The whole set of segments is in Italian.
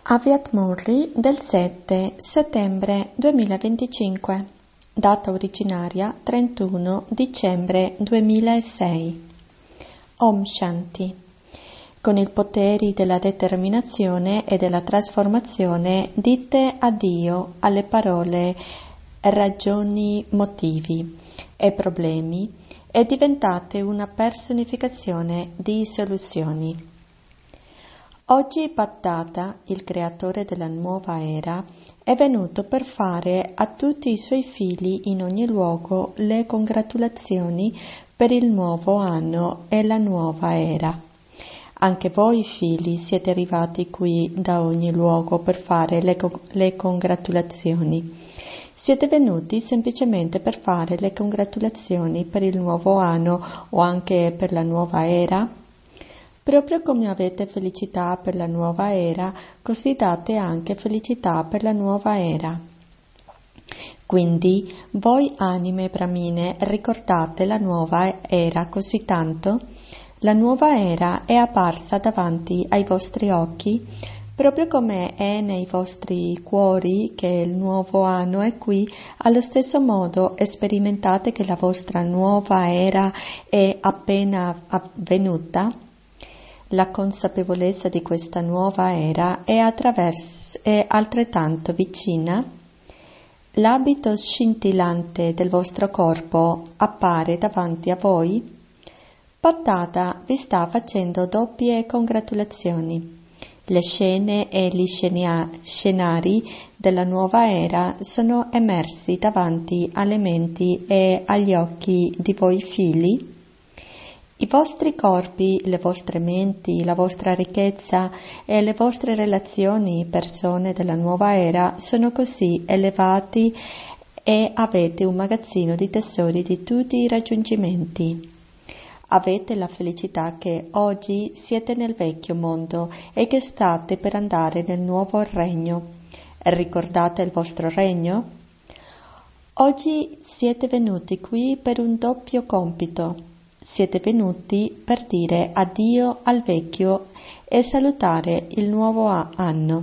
Aviat Murri del 7 settembre 2025, data originaria 31 dicembre 2006. Om Shanti. Con i poteri della determinazione e della trasformazione dite addio alle parole ragioni, motivi e problemi e diventate una personificazione di soluzioni. Oggi Bhattata, il creatore della nuova era, è venuto per fare a tutti i suoi figli in ogni luogo le congratulazioni per il nuovo anno e la nuova era. Anche voi figli siete arrivati qui da ogni luogo per fare le congratulazioni. Siete venuti semplicemente per fare le congratulazioni per il nuovo anno o anche per la nuova era? Proprio come avete felicità per la nuova era, così date anche felicità per la nuova era. Quindi, voi anime brahmine ricordate la nuova era così tanto? La nuova era è apparsa davanti ai vostri occhi, proprio come è nei vostri cuori che il nuovo anno è qui, allo stesso modo sperimentate che la vostra nuova era è appena avvenuta. La consapevolezza di questa nuova era è altrettanto vicina. L'abito scintillante del vostro corpo appare davanti a voi. Bhattata vi sta facendo doppie congratulazioni. Le scene e gli scenari della nuova era sono emersi davanti alle menti e agli occhi di voi figli. I vostri corpi, le vostre menti, la vostra ricchezza e le vostre relazioni, persone della nuova era, sono così elevati e avete un magazzino di tesori di tutti i raggiungimenti. Avete la felicità che oggi siete nel vecchio mondo e che state per andare nel nuovo regno. Ricordate il vostro regno? Oggi siete venuti qui per un doppio compito. Siete venuti per dire addio al vecchio e salutare il nuovo anno.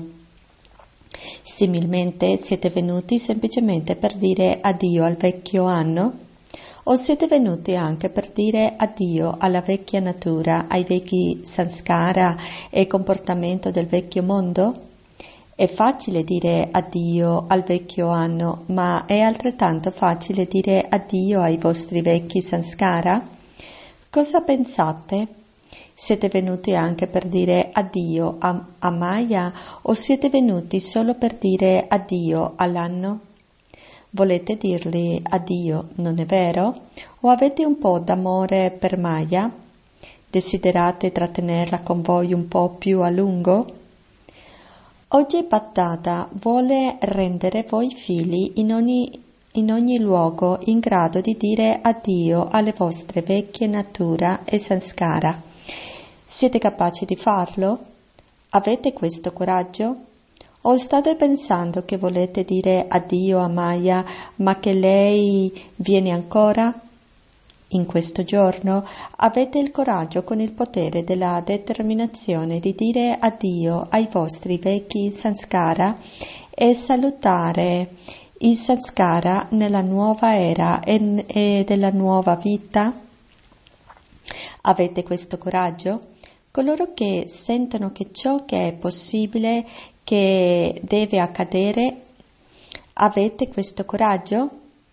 Similmente siete venuti semplicemente per dire addio al vecchio anno? O siete venuti anche per dire addio alla vecchia natura, ai vecchi sanskara e comportamento del vecchio mondo? È facile dire addio al vecchio anno, ma è altrettanto facile dire addio ai vostri vecchi sanskara? Cosa pensate? Siete venuti anche per dire addio a Maya o siete venuti solo per dire addio all'anno? Volete dirgli addio, non è vero? O avete un po' d'amore per Maya? Desiderate trattenerla con voi un po' più a lungo? Oggi Bhattata vuole rendere voi figli in ogni luogo in grado di dire addio alle vostre vecchie natura e sanskara. Siete capaci di farlo? Avete questo coraggio? O state pensando che volete dire addio a Maya, ma che lei viene ancora? In questo giorno avete il coraggio con il potere della determinazione di dire addio ai vostri vecchi sanskara e salutare i sanskara nella nuova era e della nuova vita? Avete questo coraggio? Coloro che sentono che ciò che è possibile, che deve accadere, avete questo coraggio?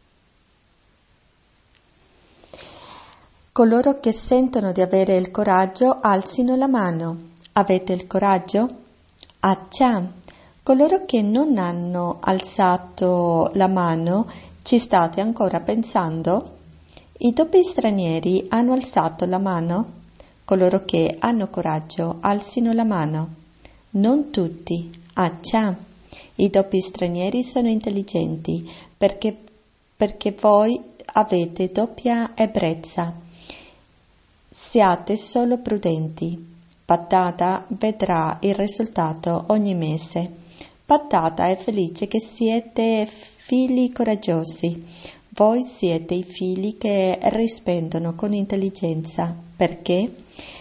Coloro che sentono di avere il coraggio, alzino la mano. Avete il coraggio? Accia! Coloro che non hanno alzato la mano, ci state ancora pensando? I doppi stranieri hanno alzato la mano? Coloro che hanno coraggio, alzino la mano. Non tutti. Accia! I doppi stranieri sono intelligenti, perché voi avete doppia ebbrezza. Siate solo prudenti. Bhattata vedrà il risultato ogni mese. Bhattata è felice che siete figli coraggiosi. Voi siete i figli che rispondono con intelligenza. Perché?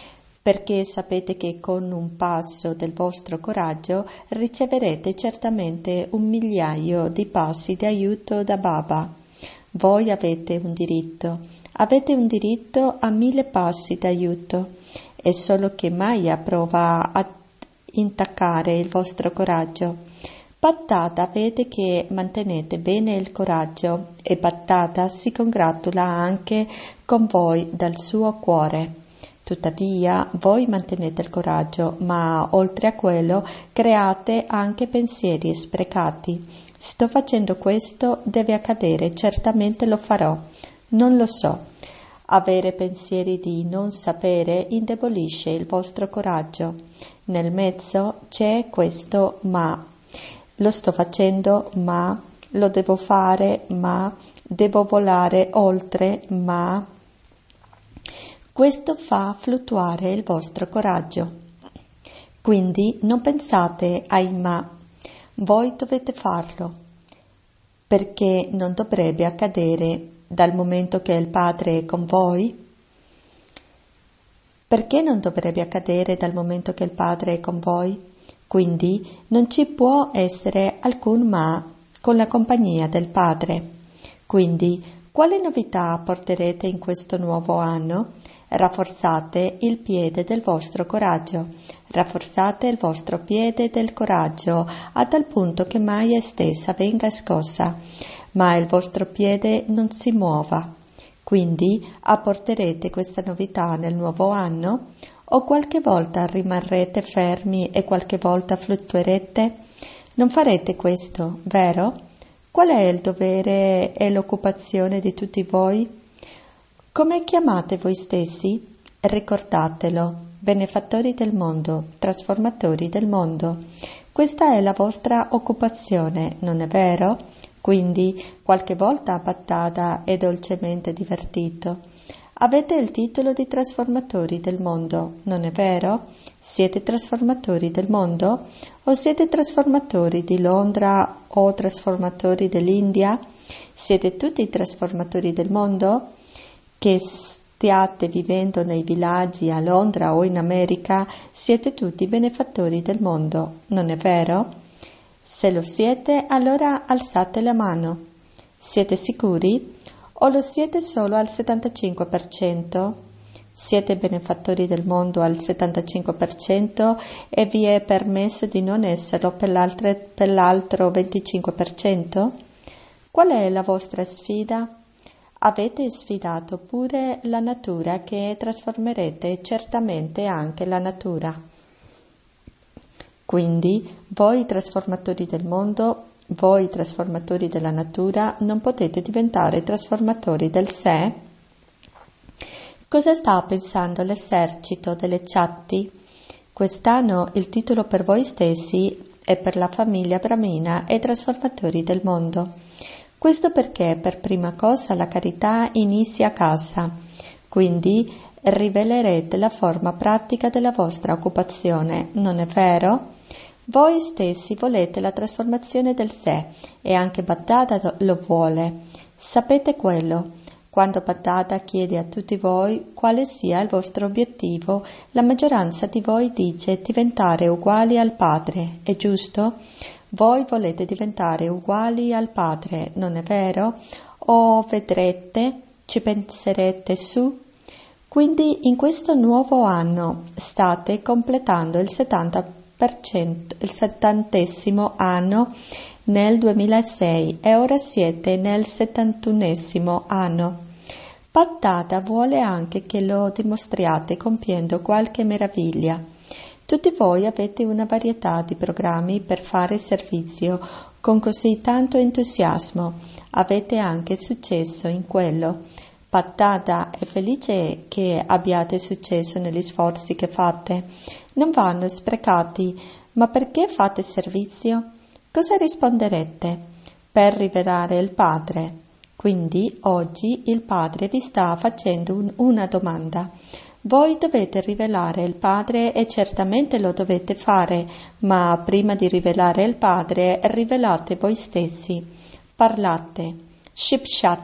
perché sapete che con un passo del vostro coraggio riceverete certamente 1.000.000 di passi di aiuto da Baba. Voi avete un diritto a 1.000 passi d'aiuto, è solo che Maya prova a intaccare il vostro coraggio. Battata vede che mantenete bene il coraggio e Battata si congratula anche con voi dal suo cuore. Tuttavia voi mantenete il coraggio, ma oltre a quello create anche pensieri sprecati. Sto facendo questo, deve accadere, certamente lo farò. Non lo so. Avere pensieri di non sapere indebolisce il vostro coraggio. Nel mezzo c'è questo ma. Lo sto facendo, ma lo devo fare, ma devo volare oltre, ma questo fa fluttuare il vostro coraggio. Quindi non pensate ai ma, voi dovete farlo, perché non dovrebbe accadere dal momento che il Padre è con voi. Perché non dovrebbe accadere dal momento che il Padre è con voi? Quindi non ci può essere alcun ma con la compagnia del Padre. Quindi, quale novità porterete in questo nuovo anno? Rafforzate il piede del vostro coraggio. Rafforzate il vostro piede del coraggio a tal punto che Maya stessa venga scossa, ma il vostro piede non si muova. Quindi apporterete questa novità nel nuovo anno? O qualche volta rimarrete fermi e qualche volta fluttuerete? Non farete questo, vero? Qual è il dovere e l'occupazione di tutti voi? Come chiamate voi stessi? Ricordatelo, benefattori del mondo, trasformatori del mondo. Questa è la vostra occupazione, non è vero? Quindi qualche volta Battata è dolcemente divertito. Avete il titolo di trasformatori del mondo, non è vero? Siete trasformatori del mondo? O siete trasformatori di Londra o trasformatori dell'India? Siete tutti trasformatori del mondo? Che stiate vivendo nei villaggi a Londra o in America, siete tutti benefattori del mondo, non è vero? Se lo siete, allora alzate la mano. Siete sicuri? O lo siete solo al 75%? Siete benefattori del mondo al 75% e vi è permesso di non esserlo per l'altro 25%? Qual è la vostra sfida? Avete sfidato pure la natura che trasformerete certamente anche la natura. Quindi voi trasformatori del mondo, voi trasformatori della natura, non potete diventare trasformatori del sé? Cosa sta pensando l'esercito delle Chatti? Quest'anno il titolo per voi stessi e per la famiglia Brahmina è trasformatori del mondo. Questo perché per prima cosa la carità inizia a casa, quindi rivelerete la forma pratica della vostra occupazione, non è vero? Voi stessi volete la trasformazione del sé e anche Battata lo vuole. Sapete quello? Quando Battata chiede a tutti voi quale sia il vostro obiettivo, la maggioranza di voi dice diventare uguali al Padre, è giusto? Voi volete diventare uguali al Padre, non è vero? O vedrete, ci penserete su? Quindi in questo nuovo anno state completando il 70%, il 70° anno nel 2006 e ora siete nel 71° anno. Battata vuole anche che lo dimostriate compiendo qualche meraviglia. Tutti voi avete una varietà di programmi per fare servizio con così tanto entusiasmo. Avete anche successo in quello. Battata è felice che abbiate successo negli sforzi che fate. Non vanno sprecati, ma perché fate servizio? Cosa risponderete? Per rivelare il Padre. Quindi oggi il Padre vi sta facendo una domanda. Voi dovete rivelare il Padre e certamente lo dovete fare, ma prima di rivelare il Padre rivelate voi stessi. Parlate.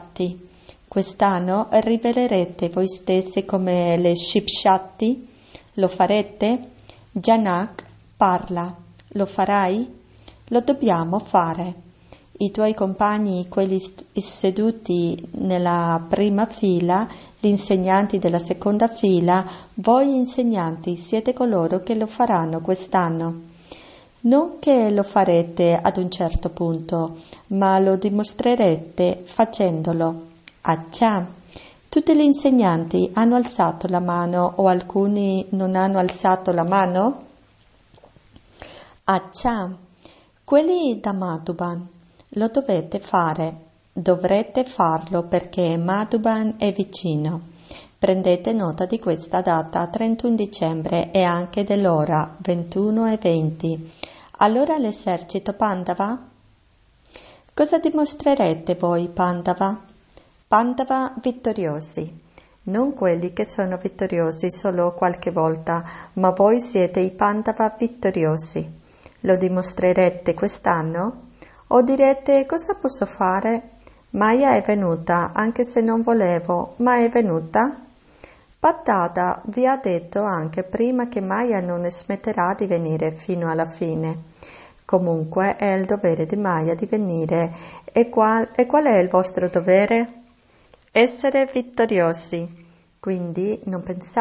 Shipshatti. Quest'anno rivelerete voi stessi come le Shipshatti. Lo farete? Janak parla. Lo farai? Lo dobbiamo fare. I tuoi compagni, quelli seduti nella prima fila, gli insegnanti della seconda fila, voi insegnanti siete coloro che lo faranno quest'anno. Non che lo farete ad un certo punto, ma lo dimostrerete facendolo. Accia! Tutti gli insegnanti hanno alzato la mano o alcuni non hanno alzato la mano? Accia! Quelli da Madhuban, lo dovete fare. Dovrete farlo perché Madhuban è vicino. Prendete nota di questa data, 31 dicembre, e anche dell'ora, 21:20. Allora l'esercito Pandava? Cosa dimostrerete voi, Pandava? Pandava vittoriosi. Non quelli che sono vittoriosi solo qualche volta, ma voi siete i Pandava vittoriosi. Lo dimostrerete quest'anno? O direte, cosa posso fare? Maya è venuta, anche se non volevo, ma è venuta? Paddada vi ha detto anche prima che Maya non smetterà di venire fino alla fine. Comunque è il dovere di Maya di venire. E qual è il vostro dovere? Essere vittoriosi. Quindi non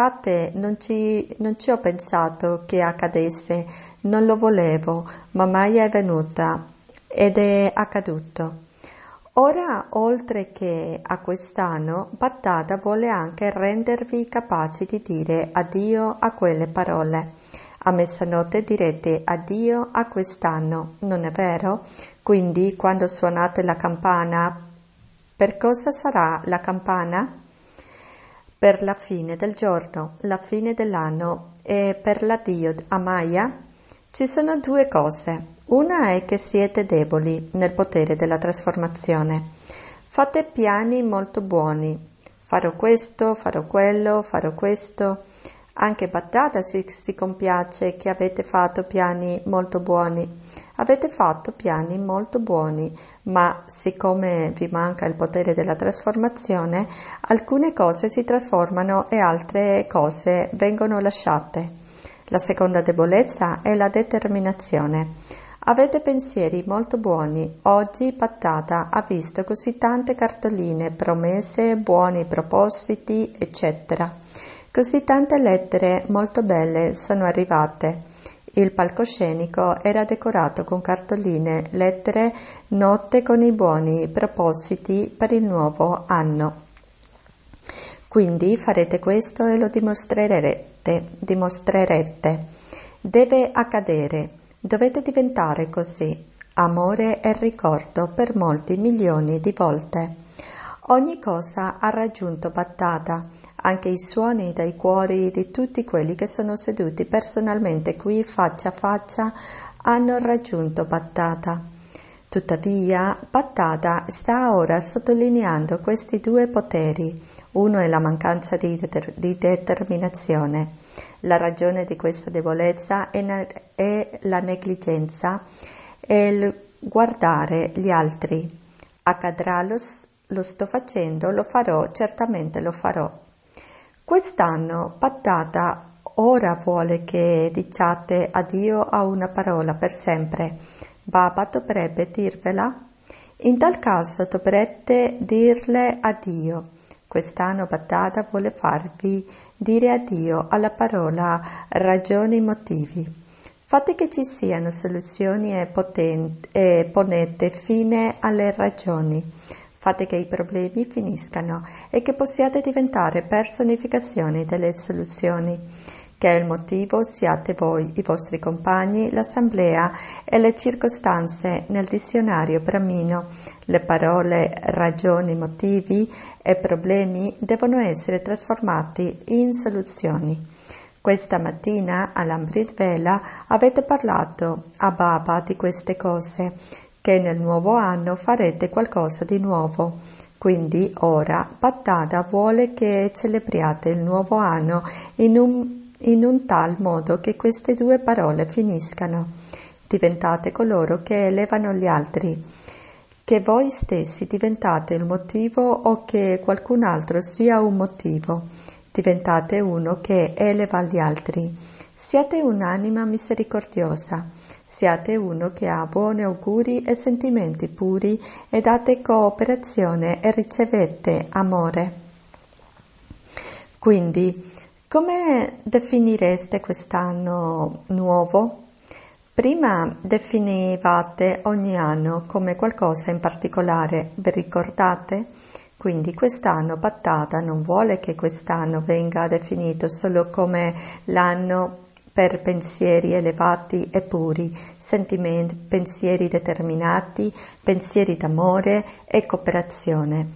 ci ho pensato che accadesse, non lo volevo, ma Maya è venuta ed è accaduto. Ora, oltre che a quest'anno, Paddada vuole anche rendervi capaci di dire addio a quelle parole. A mezzanotte direte addio a quest'anno, non è vero? Quindi, quando suonate la campana, per cosa sarà la campana? Per la fine del giorno, la fine dell'anno e per l'addio a Maya? Ci sono due cose. Una è che siete deboli nel potere della trasformazione. Fate piani molto buoni. Farò questo, farò quello, farò questo. Anche Paddada si compiace che avete fatto piani molto buoni. Avete fatto piani molto buoni, ma siccome vi manca il potere della trasformazione, alcune cose si trasformano e altre cose vengono lasciate. La seconda debolezza è la determinazione. Avete pensieri molto buoni. Oggi Paddada ha visto così tante cartoline, promesse, buoni propositi, eccetera. Così tante lettere molto belle sono arrivate. Il palcoscenico era decorato con cartoline, lettere, note con i buoni propositi per il nuovo anno. Quindi farete questo e lo dimostrerete. Deve accadere. Dovete diventare così. Amore e ricordo per molti milioni di volte. Ogni cosa ha raggiunto Paddada, anche i suoni dai cuori di tutti quelli che sono seduti personalmente qui faccia a faccia hanno raggiunto Paddada. Tuttavia, Paddada sta ora sottolineando questi due poteri. Uno è la mancanza di determinazione. La ragione di questa debolezza è la negligenza e il guardare gli altri. Accadrà, lo sto facendo, lo farò, certamente lo farò. Quest'anno Paddada ora vuole che diciate addio a una parola per sempre. Baba dovrebbe dirvela? In tal caso dovrete dirle addio. Quest'anno Paddada vuole farvi dire addio alla parola ragioni motivi. Fate che ci siano soluzioni e ponete fine alle ragioni. Fate che i problemi finiscano e che possiate diventare personificazioni delle soluzioni. Che il motivo siate voi, i vostri compagni, l'assemblea e le circostanze nel dizionario brahmino. Le parole ragioni, motivi e problemi devono essere trasformati in soluzioni. Questa mattina all'Amrit Vela avete parlato a Baba di queste cose, che nel nuovo anno farete qualcosa di nuovo. Quindi ora Paddada vuole che celebriate il nuovo anno in un tal modo che queste due parole finiscano. Diventate coloro che elevano gli altri. Che voi stessi diventate il motivo o che qualcun altro sia un motivo. diventate uno che eleva gli altri. Siate un'anima misericordiosa, siate uno che ha buoni auguri e sentimenti puri e date cooperazione e ricevete amore. Quindi, come definireste quest'anno nuovo? Prima definivate ogni anno come qualcosa in particolare, vi ricordate? Quindi quest'anno Battata non vuole che quest'anno venga definito solo come l'anno per pensieri elevati e puri, sentimenti, pensieri determinati, pensieri d'amore e cooperazione,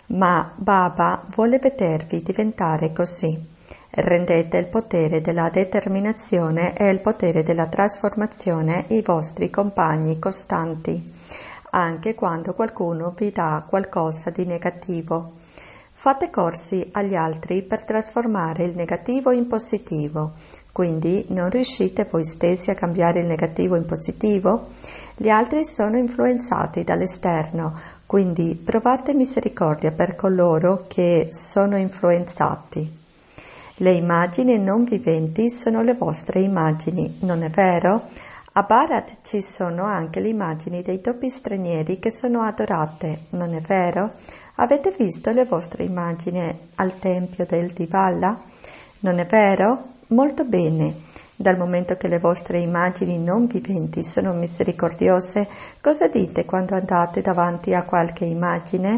ma Baba vuole vedervi diventare così. Rendete il potere della determinazione e il potere della trasformazione i vostri compagni costanti, anche quando qualcuno vi dà qualcosa di negativo. Fate corsi agli altri per trasformare il negativo in positivo, quindi non riuscite voi stessi a cambiare il negativo in positivo? Gli altri sono influenzati dall'esterno, quindi provate misericordia per coloro che sono influenzati. Le immagini non viventi sono le vostre immagini, non è vero? A Bharat ci sono anche le immagini dei topi stranieri che sono adorate, non è vero? Avete visto le vostre immagini al tempio del Divala? Non è vero? Molto bene. Dal momento che le vostre immagini non viventi sono misericordiose, cosa dite quando andate davanti a qualche immagine?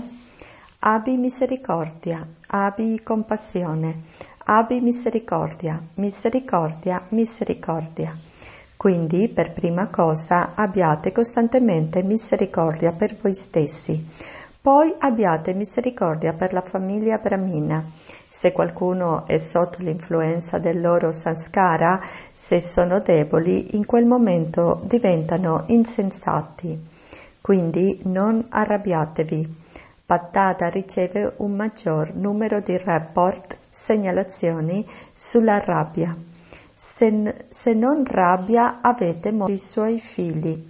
Abbi misericordia, abbi compassione, abbi misericordia, misericordia, misericordia. Quindi, per prima cosa, abbiate costantemente misericordia per voi stessi. Poi abbiate misericordia per la famiglia brahmina. Se qualcuno è sotto l'influenza del loro sanskara, se sono deboli, in quel momento diventano insensati. Quindi non arrabbiatevi. Battata riceve un maggior numero di report, segnalazioni sulla rabbia. Se non rabbia avete morto i suoi figli.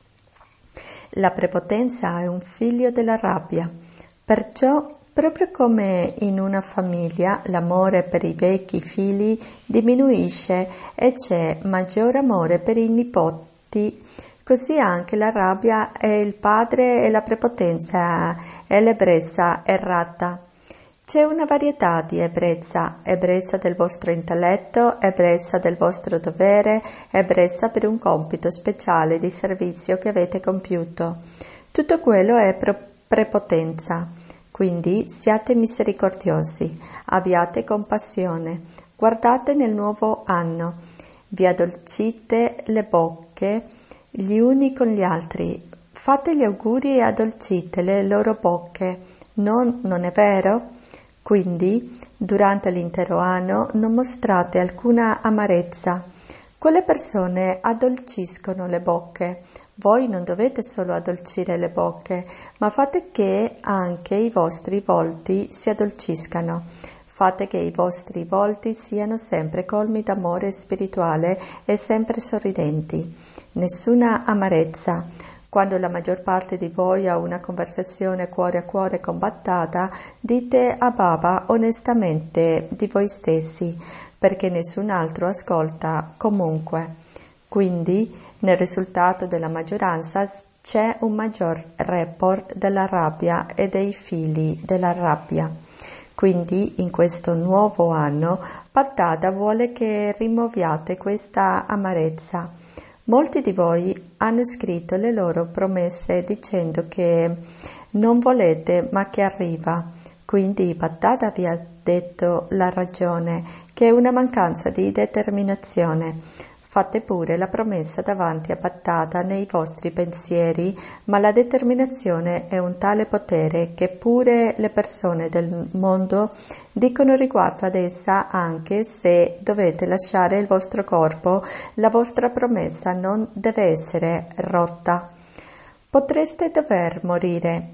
La prepotenza è un figlio della rabbia, perciò proprio come in una famiglia l'amore per i vecchi figli diminuisce e c'è maggiore amore per i nipoti, così anche la rabbia è il padre e la prepotenza è l'ebbrezza errata. C'è una varietà di ebbrezza del vostro intelletto, ebbrezza del vostro dovere, ebbrezza per un compito speciale di servizio che avete compiuto. Tutto quello è prepotenza. Quindi siate misericordiosi, abbiate compassione, guardate nel nuovo anno, vi addolcite le bocche gli uni con gli altri, fate gli auguri e addolcite le loro bocche, non è vero? Quindi, durante l'intero anno non mostrate alcuna amarezza. Quelle persone addolciscono le bocche. Voi non dovete solo addolcire le bocche, ma fate che anche i vostri volti si addolciscano. Fate che i vostri volti siano sempre colmi d'amore spirituale e sempre sorridenti. Nessuna amarezza. Quando la maggior parte di voi ha una conversazione cuore a cuore con Battata, dite a Baba onestamente di voi stessi, perché nessun altro ascolta comunque. Quindi, nel risultato della maggioranza c'è un maggior report della rabbia e dei figli della rabbia. Quindi, in questo nuovo anno, Battata vuole che rimuoviate questa amarezza. Molti di voi hanno scritto le loro promesse dicendo che non volete ma che arriva. Quindi Battata vi ha detto la ragione, che è una mancanza di determinazione. Fate pure la promessa davanti a Battata nei vostri pensieri, ma la determinazione è un tale potere che pure le persone del mondo dicono riguardo ad essa, anche se dovete lasciare il vostro corpo, la vostra promessa non deve essere rotta. Potreste dover morire,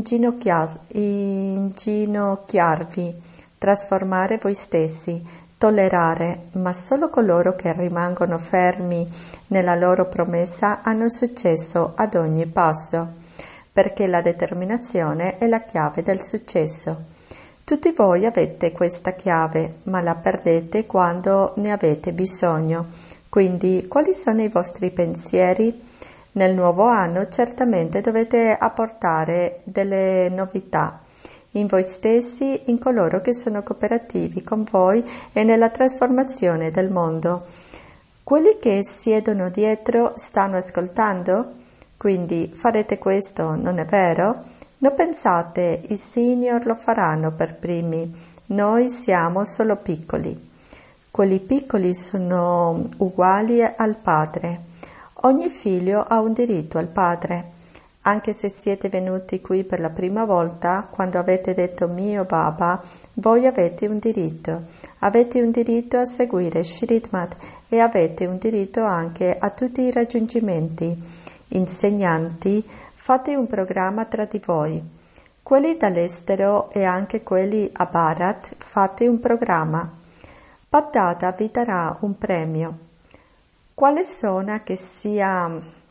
inginocchiarvi, trasformare voi stessi, tollerare, ma solo coloro che rimangono fermi nella loro promessa hanno successo ad ogni passo, perché la determinazione è la chiave del successo. Tutti voi avete questa chiave, ma la perdete quando ne avete bisogno. Quindi, quali sono i vostri pensieri? Nel nuovo anno certamente dovete apportare delle novità in voi stessi, in coloro che sono cooperativi con voi e nella trasformazione del mondo. Quelli che siedono dietro stanno ascoltando? Quindi farete questo, non è vero? Non pensate, i senior lo faranno per primi, noi siamo solo piccoli. Quelli piccoli sono uguali al padre. Ogni figlio ha un diritto al padre. Anche se siete venuti qui per la prima volta, quando avete detto mio Baba, voi avete un diritto. Avete un diritto a seguire Shrimat e avete un diritto anche a tutti i raggiungimenti. Insegnanti, fate un programma tra di voi. Quelli dall'estero e anche quelli a Bharat, fate un programma. Baddada vi darà un premio. Quale zona che sia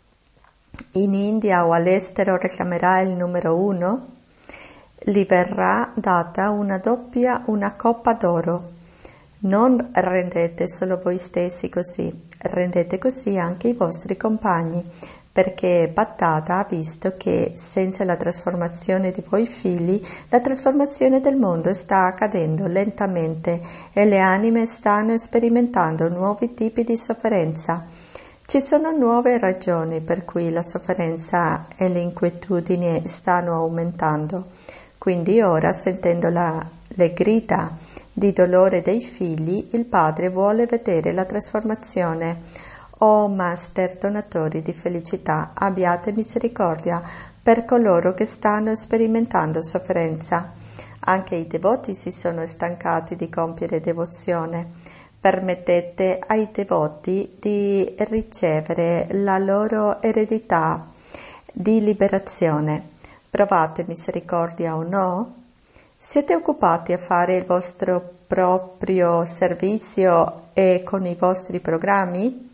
in India o all'estero reclamerà il numero 1? Gli verrà data una coppa d'oro. Non rendete solo voi stessi così, rendete così anche i vostri compagni, perché Baddada ha visto che senza la trasformazione di voi figli, la trasformazione del mondo sta accadendo lentamente e le anime stanno sperimentando nuovi tipi di sofferenza. Ci sono nuove ragioni per cui la sofferenza e le inquietudini stanno aumentando. Quindi ora, sentendo le grida di dolore dei figli, il padre vuole vedere la trasformazione. Oh Master, donatori di felicità, abbiate misericordia per coloro che stanno sperimentando sofferenza. Anche i devoti si sono stancati di compiere devozione. Permettete ai devoti di ricevere la loro eredità di liberazione. Provate misericordia o no? Siete occupati a fare il vostro proprio servizio e con i vostri programmi?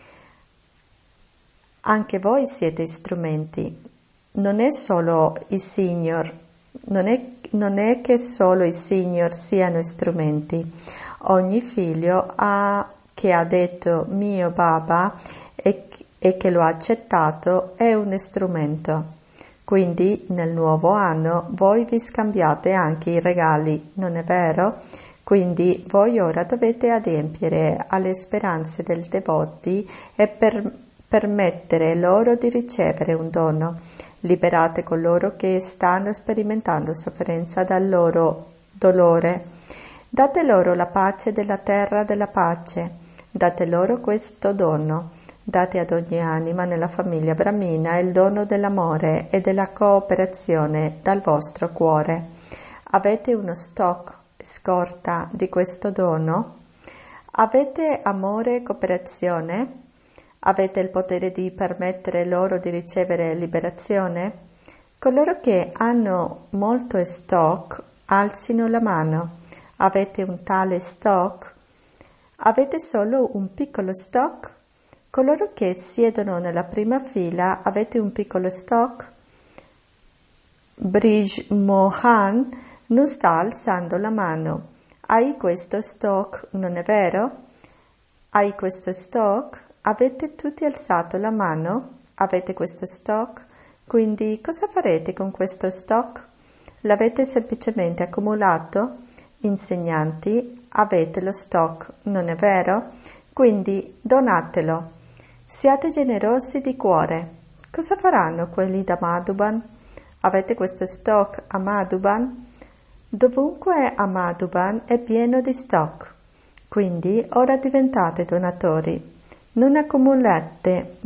Anche voi siete strumenti. Non è solo i senior, non è che solo i senior siano strumenti. Ogni figlio che ha detto mio Baba e che lo ha accettato è un strumento. Quindi nel nuovo anno voi vi scambiate anche i regali, non è vero? Quindi voi ora dovete adempiere alle speranze dei devoti e permettere loro di ricevere un dono. Liberate coloro che stanno sperimentando sofferenza dal loro dolore. Date loro la pace della terra della pace. Date loro questo dono. Date ad ogni anima nella famiglia Brahmina il dono dell'amore e della cooperazione dal vostro cuore. Avete uno stock scorta di questo dono? Avete amore e cooperazione? Avete il potere di permettere loro di ricevere liberazione? Coloro che hanno molto stock, alzino la mano. Avete un tale stock? Avete solo un piccolo stock? Coloro che siedono nella prima fila, avete un piccolo stock? Brij Mohan non sta alzando la mano. Hai questo stock, non è vero? Hai questo stock? Avete tutti alzato la mano? Avete questo stock? Quindi cosa farete con questo stock? L'avete semplicemente accumulato? Insegnanti, avete lo stock, non è vero? Quindi donatelo. Siate generosi di cuore. Cosa faranno quelli da Madhuban? Avete questo stock a Madhuban? Dovunque a Madhuban è pieno di stock. Quindi ora diventate donatori. Non accumulate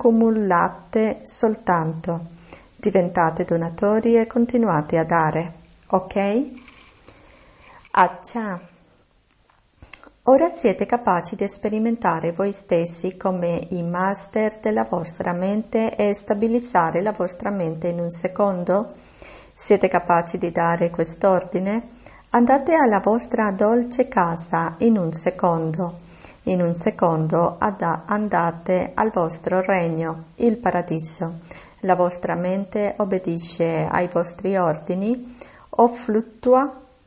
soltanto. Diventate donatori e continuate a dare. Ok? Accia. Ora siete capaci di sperimentare voi stessi come i master della vostra mente e stabilizzare la vostra mente in un secondo? Siete capaci di dare quest'ordine? Andate alla vostra dolce casa in un secondo. In un secondo andate al vostro regno, il paradiso. La vostra mente obbedisce ai vostri ordini o fluttua?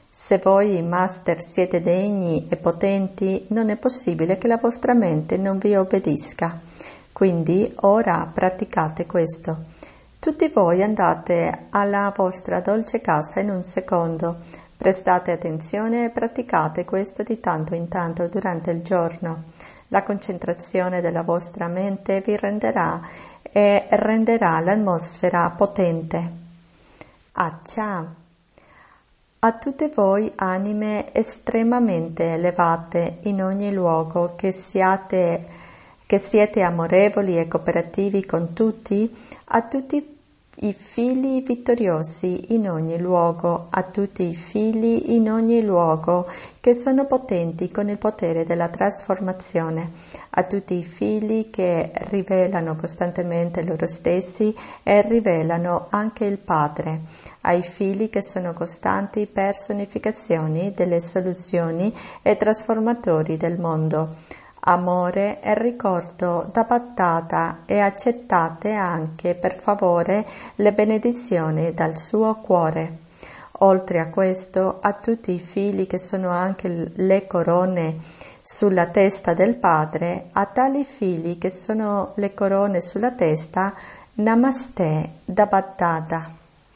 Se voi, Master, siete degni e potenti, non è possibile che la vostra mente non vi obbedisca. Quindi ora praticate questo. Tutti voi andate alla vostra dolce casa in un secondo. Prestate attenzione e praticate questo di tanto in tanto durante il giorno. La concentrazione della vostra mente vi renderà l'atmosfera potente. Accia. A tutte voi anime estremamente elevate in ogni luogo, che siete amorevoli e cooperativi con tutti, a tutti i figli vittoriosi in ogni luogo, a tutti i figli in ogni luogo che sono potenti con il potere della trasformazione, a tutti i figli che rivelano costantemente loro stessi e rivelano anche il Padre, ai figli che sono costanti personificazioni delle soluzioni e trasformatori del mondo. Amore e ricordo da Battata, e accettate anche per favore le benedizioni dal suo cuore. Oltre a questo, a tutti i figli che sono anche le corone sulla testa del Padre, a tali figli che sono le corone sulla testa, Namaste da Battata.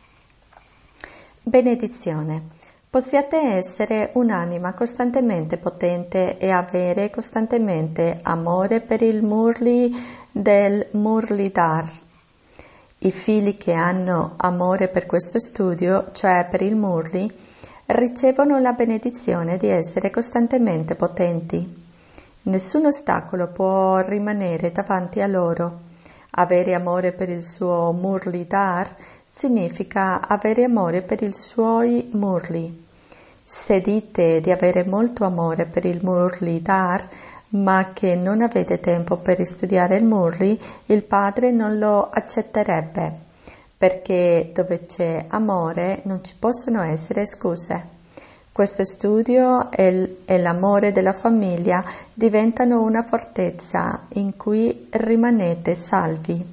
Benedizione. Possiate essere un'anima costantemente potente e avere costantemente amore per il Murli del Murlidhar. I figli che hanno amore per questo studio, cioè per il Murli, ricevono la benedizione di essere costantemente potenti. Nessun ostacolo può rimanere davanti a loro. Avere amore per il suo Murlidhar significa avere amore per i suoi Murli. Se dite di avere molto amore per il Murlidhar, ma che non avete tempo per studiare il Murli, il Padre non lo accetterebbe, perché dove c'è amore non ci possono essere scuse. Questo studio e l'amore della famiglia diventano una fortezza in cui rimanete salvi.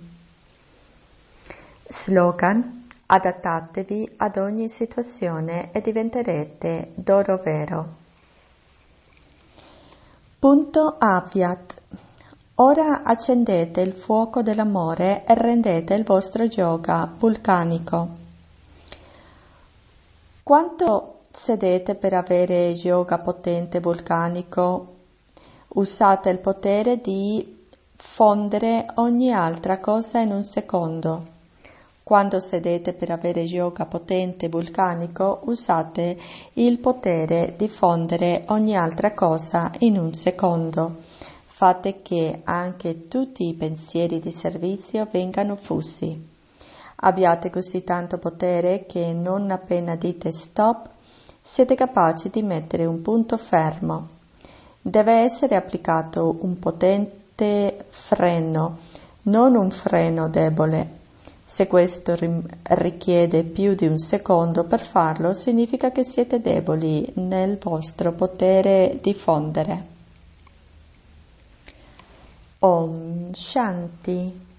Slogan: adattatevi ad ogni situazione e diventerete d'oro vero. Punto Avyat. Ora accendete il fuoco dell'amore e rendete il vostro yoga vulcanico. Quando sedete per avere yoga potente vulcanico, usate il potere di fondere ogni altra cosa in un secondo. Quando sedete per avere yoga potente vulcanico, usate il potere di fondere ogni altra cosa in un secondo. Fate che anche tutti i pensieri di servizio vengano fussi. Abbiate così tanto potere che non appena dite stop, siete capaci di mettere un punto fermo. Deve essere applicato un potente freno, non un freno debole. Se questo richiede più di un secondo per farlo, significa che siete deboli nel vostro potere di fondere. Om Shanti.